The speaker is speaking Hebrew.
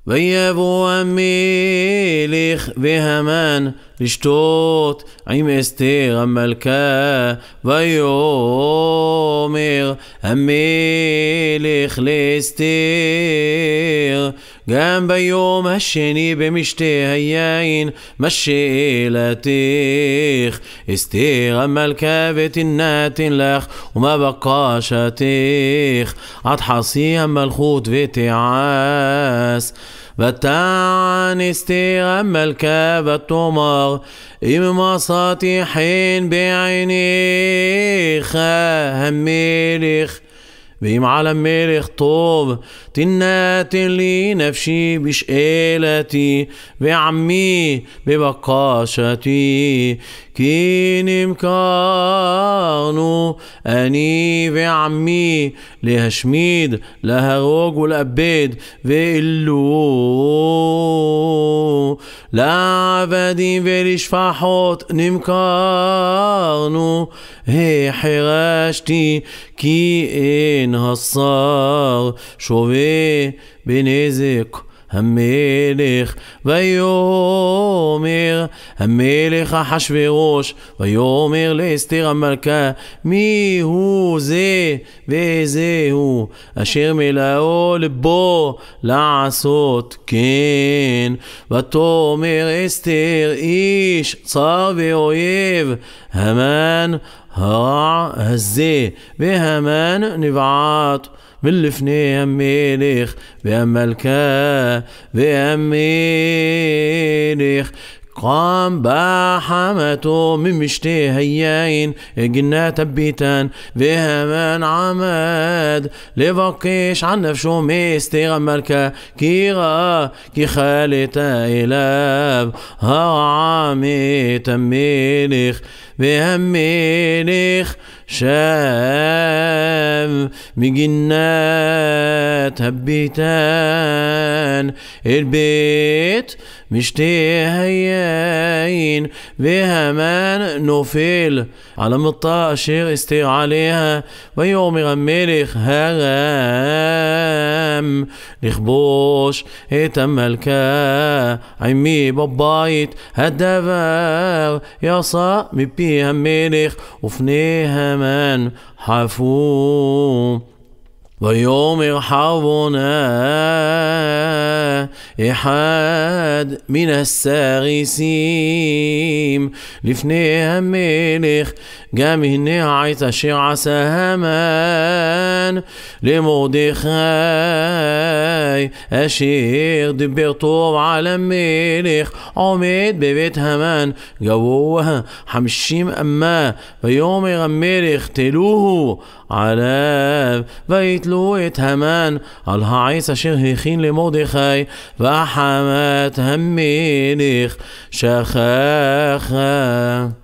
ויבוא המלך והמן לשתות עם אסתר המלכה, ויאמר המלך לאסתר, גם ביום השני במשתה היין מה שאלתך, אסתר המלכה ותינתן לך ומה בקשתך, עד חסי המלכות ותעש. ותען אסתר המלכה ותאמר, אם מצאתי חן בעיניך המלך, ואם על המלך טוב, תינתן לי נפשי בשאלתי ועמי בבקשתי, כי נמכרנו אני ועמי להשמיד, להרוג ולאבד, ואלו לעבדים ולשפחות נמכרנו. החרשתי כי אין השר שווה בנזק המלך. ויאמר המלך אחשוורוש, ויאמר לאסתר המלכה, מי הוא זה וזהו אשר מלאו לבו לעשות כן? ותאמר אסתר, איש צר ואויב המן הרע הזה, והמן נבעט מלפני המלך והמלכה, והמלך قام بحمته من مشتي هيين جنات بيتان وهمان عماد لفقيش عن نفسه ميستغ ملكا كيغا كي خالتا إلاب هعامت ملخ وهملخ شام مجنات هبيتان البيت مشتي هيين وهمان نوفل على مطاشر استير عليها. ويومر الملك هرام لخبوش هتم الملكا عمي ببايت هدفار يصا مبيها الملك وفنيها من حفو. ويومر حربنا إحد من الساغسيم لفني الملك قام هنا عيت أشير عسى همان لمردخاي أشير دبر طوب على الملك عمد ببيت همان جووها حمشيم أما. ويومر الملك تلوه على ويتلو همان على عيس أشير هيخين لمردخاي وحمات هملك شخاخا.